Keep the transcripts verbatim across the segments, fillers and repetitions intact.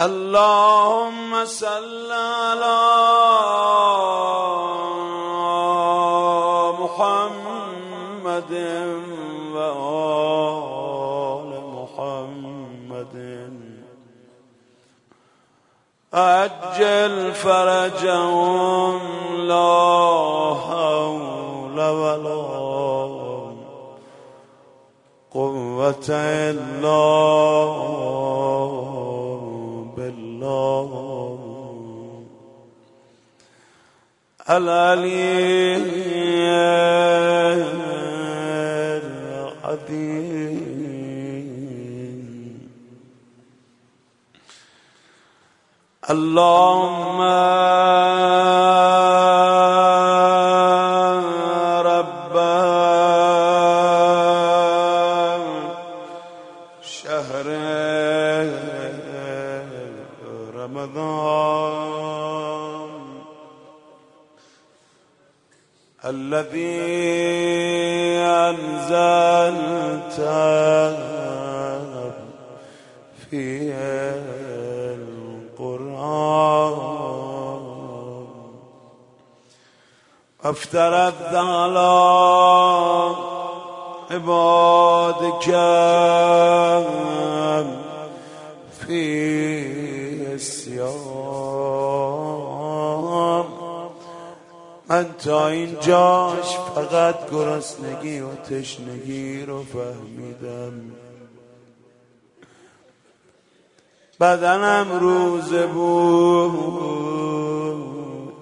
اللهم صل على محمد وآل محمد عجل فرجهم لا حول ولا قوة إلا بالله العلي العظيم. اللهم رب شهر رمضان الذي أنزلت فيه القرآن افترضت على عبادك في الصيام. من تا اینجاش فقط گرسنگی و تشنگی رو فهمیدم، بدنم روزه بود.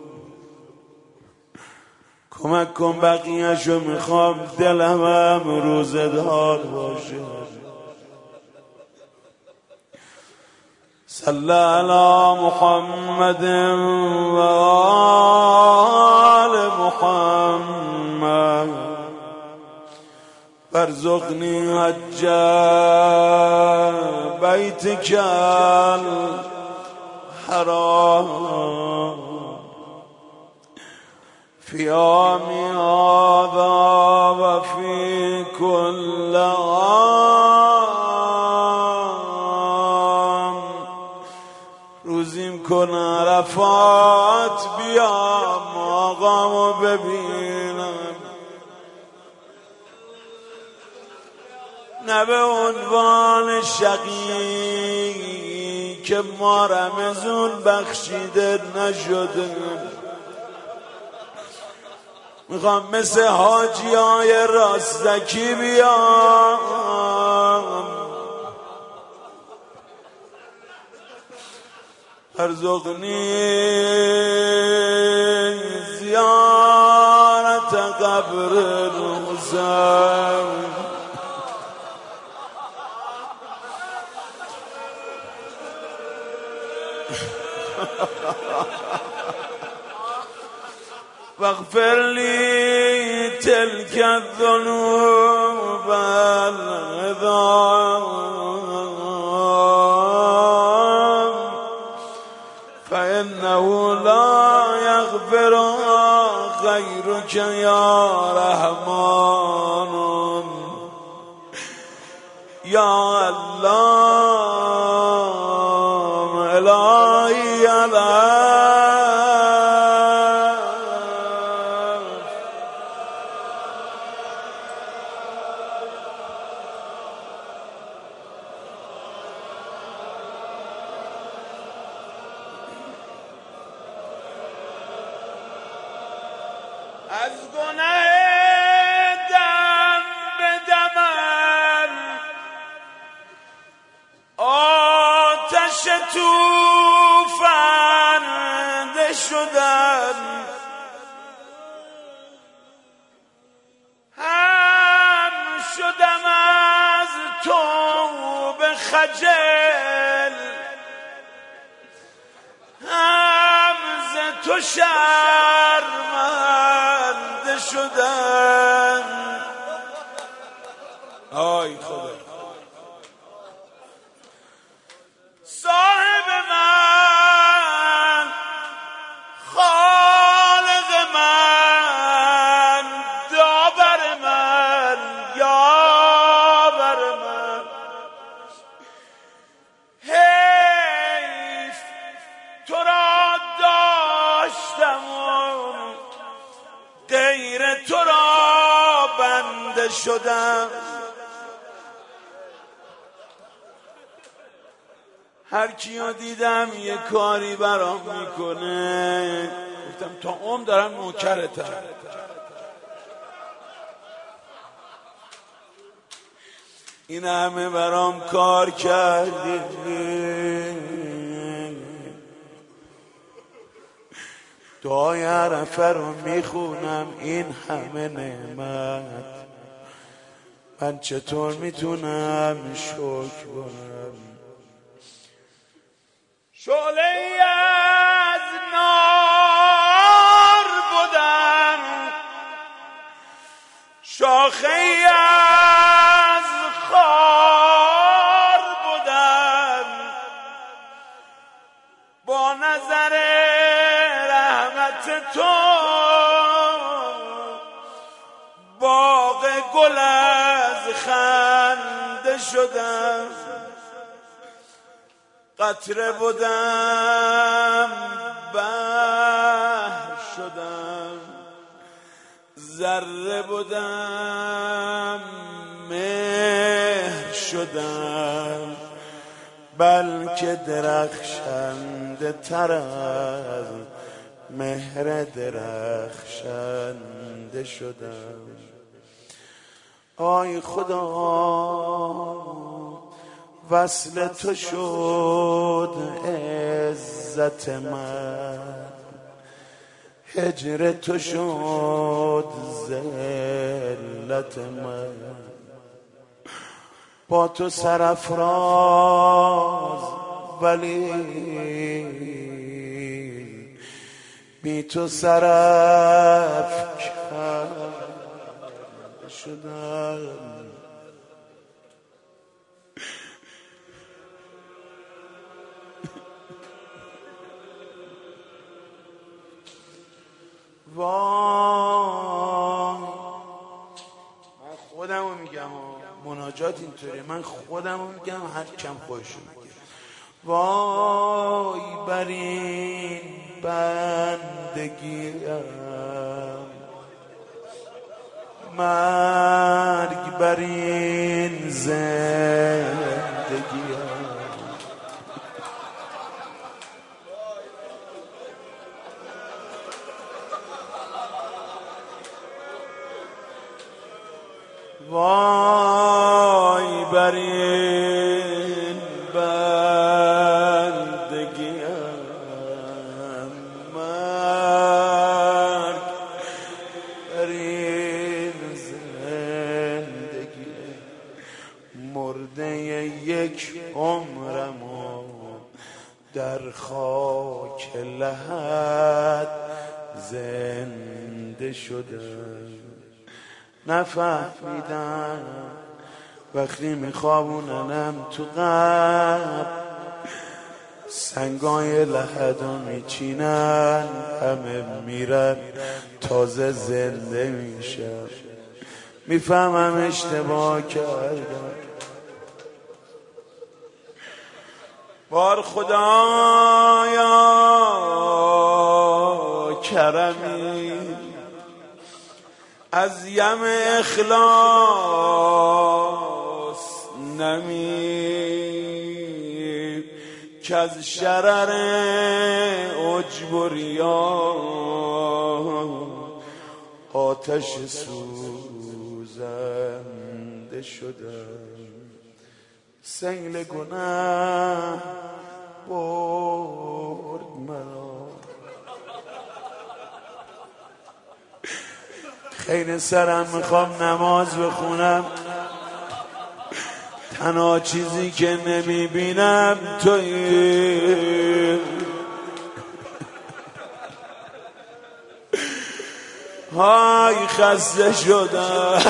کمک کن بقیه‌شو میخوام دلم هم روزه دار باشه. صلی علی محمد و آل محمد وارزقنی حج بیتک الحرام فی عامی هذا و فی کل عام. روزیم کن عرفات بیام آقامو ببینم، نه به عنوان شقی که ما رمضان بخشیده نشده. میخوام مثل حاجی های راستکی بیام، ارزقنی زیارت قبر الحسین. واغفر لي تلك الذنوب العظام فإنه لا يغفرها غيرك يا رحمن يا الله إلهي الله. از گناه دم به دمم آتش توفنده شدن، هم شدم از توبه خجل، هم ز تو شرمنده شدن. آی خدا صاحب من، خالق من، داور من، یاور من، هی شدم. هر کیو دیدم یه کاری برام میکنه، گفتم تا عمر دارم نوکرتم. این همه برام کار کردی، دعای عرفه رو میخونم، این همه نعمت من چطور میتونم شکر کنم؟ شعله ای از نار بودم، شاخه ای از خار بودم، با نظر رحمت تو باغ گل از خنده شدم. قطره بودم بحر شدم، ذره بودم مهر شدم، بلکه درخشنده تر از مهر درخشنده شدم. آی خدا وصل تو شد عزت من، هجر تو شد ذلت من. با تو سرافراز ولی بی تو سرافکن شدم. وای من خودمو میگم، مناجات اینطوری، من خودمو میگم، هر کم خودشو میگه. وای بر این بندگیم، مرگ بر این زندگیم. وای بر این بندگیم، مرگ بر این زندگی. مرده یک عمرم و در خاک لحد زنده شدم. نفهمیدم وقتی میخوابوننم تو قبر، سنگای لحدو میچینن، همه میرن تازه زنده میشم. میفهمم اشتباه کردم. بار خدایا کرمی از یم اخلاص نمی، که از شرر عجب و ریا آتش سوزنده شدم. سیل گناه برد مرا، خیلی سرم میخوام نماز بخونم، تنها چیزی که نمیبینم تویی. های خسته شدم.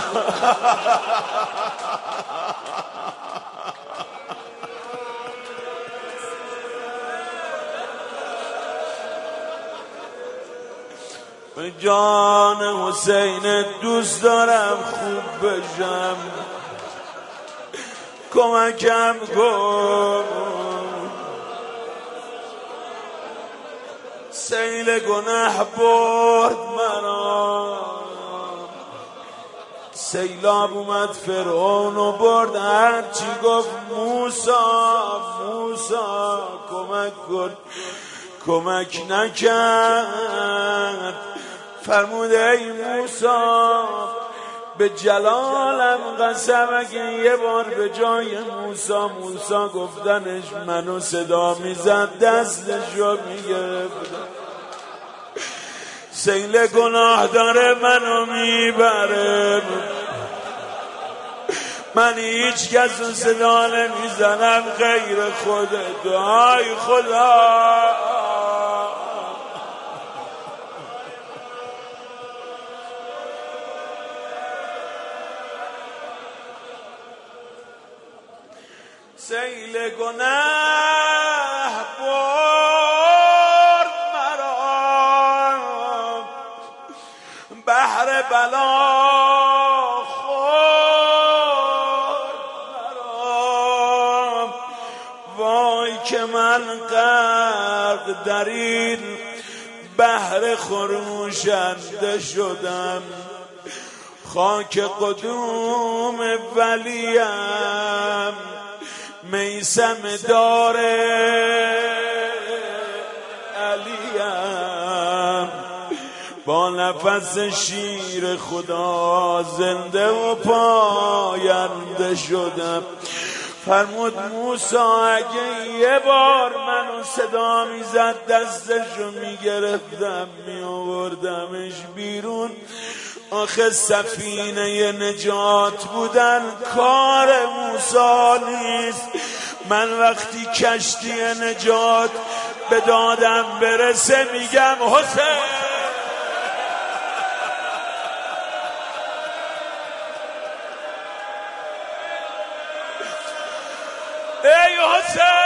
جان حسین دوست دارم خوب بشم، کمکم کن. سیل گناه برد مرا، سیلاب اومد فرعون و برد، هرچی گفت موسا موسا کمک کن کمک نکرد. فرمود ای موسا به جلالم قسم اگه یه بار به جای موسا موسا گفتنش منو صدا میزد دستشو میگرفتم. سیل گناه داره منو میبره، من هیچ کس رو صدا نمیزنم غیر خودت. آی خدا سیل گناه برد مرا، بحر بلا خورد مرا. وای که من غرق در این بحر خروشنده شدم. خاک قدوم ولیم میسم داره علیم، با نفس شیر خدا زنده و پاینده شدم. فرمود موسی اگه یه بار منو صدا میزد دستشو میگرفتم میآوردمش بیرون. آخه سفینه نجات بودن کار موسی نیست. من وقتی کشتی نجات به دادم برسه میگم حسین ای حسین